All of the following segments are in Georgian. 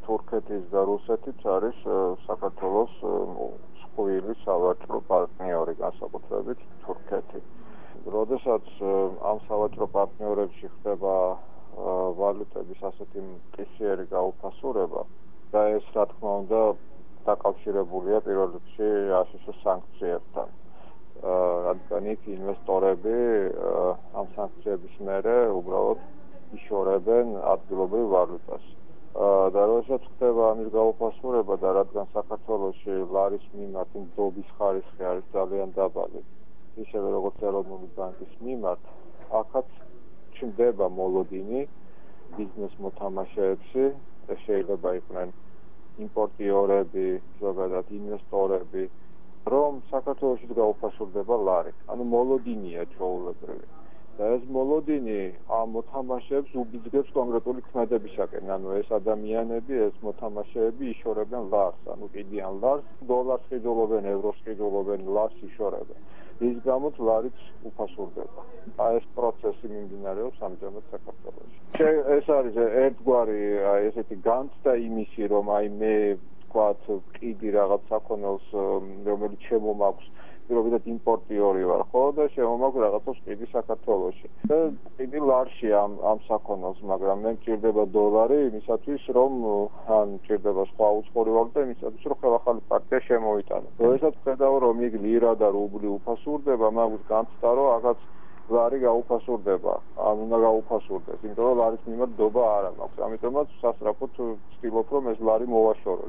თურქეთის და რუსეთის არის საქართველოს მსხვილი სავაჭრო პარტნიორი, განსაკუთრებით თურქეთი. როდესაც ამ სავაჭრო პარტნიორებში ხდება ვალუტების ასეთი მყისიერი გაუფასურება და ეს რა თქმა უნდა დაკავშირებულია პირველ რიგში აშშ სანქციებთან. რადგან იქ ინვესტორები ამ სანქციების მერე უბრალოდ იშორებენ ადგილობრივ ვალუტას. და როდესაც ხდება ამის გაუფასურება და რადგან საქართველოში ლარის მიმართ ნდობის ხარისხი არის ძალიან დაბალი, ისევე როგორც ეროვნული ბანკის მიმართ, აქაც ჩნდება მოლოდინი ბიზნეს მოთამაშეებში, ეს შეიძლება იყვნენ იმპორტიორები, ზოგადად ინვესტორები, რომ საქართველოშიც გაუფასურდება ლარი. ანუ მოლოდინია ჩვეულებრივი. და ეს მოლოდინი ამ მოთამაშეებს უბიძგებს კონკრეტული ქმედებისაკენ. ანუ ეს ადამიანები, ეს მოთამაშეები იშორებენ ლარს, ანუ ყიდიან ლარს, დოლარს ყიდულობენ, ევროს ყიდულობენ, ლარს იშორებენ. რის გამოც ლარიც უფასურდება. ეს პროცესი მიმდინარეობს ამჟამად საქართველოში. ეს არის ერთგვარი ესეთი განცდა იმისი, რომ მე ვთქვათ, ყიდი რაღაც საქონელს, რომელიც შემომაქვს პირობითად იმპორტიორი ვარ, ხო და შემომაქვს რაღაცას ყიდი საქართველოში. და ყიდი ლარში ამ საქონელს, მაგრამ მე მჭირდება დოლარი იმისათვის, რომ ან მჭირდება სხვა უცხოური ვალუტა იმისათვის, რომ ხელახალი პარტია შემოიტანო. როდესაც ხედავ, რომ იქ ლირა და რუბლი უფასურდება, მაქვს განცდა, რომ აქაც ლარი გაუფასურდება, ან უნდა გაუფასურდეს, იმიტომ რომ ლარის მიმართ ნდობა არ მაქვს. ამიტომაც სასწრაფოდ ვცდილობ, რომ ეს ლარი მოვაშორო,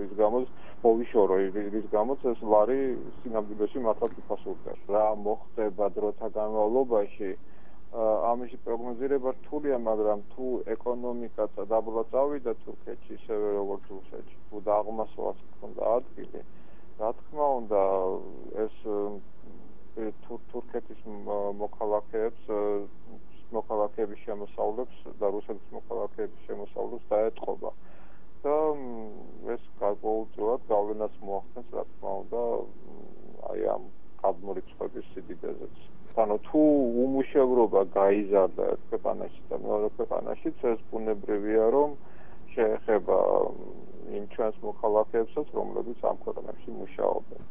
რის გამოც ეს ლარი სინამდვილეში მართლაც უფასურდება. რა მოხდება დროთა განმავლობაში, ამისი პროგნოზირება რთულია, მაგრამ თუ ეკონომიკა დაბლა წავიდა თურქეთში, ისევე როგორც რუსეთში, თუ დაღმასვლაც ჰქონდა ადგილი, რა თქმა უნდა, ეს თურქეთის მოქალაქეების შემოსავლებს და რუსეთის მოქალაქეების შემოსავლებს დაეტყობა. და ეს გარკვეულწილად გავლენას მოახდენს, რა თქმა უნდა, ამ გადმორიცხვების სიდიდეზეც. ანუ თუ უმუშევრობა გაიზარდა ერთ ქვეყანაში და მეორე ქვეყანაშიც, ეს ბუნებრივია, რომ შეეხება იმ ჩვენს მოქალაქეებსაც, რომლებიც ამ ქვეყნებში მუშაობენ.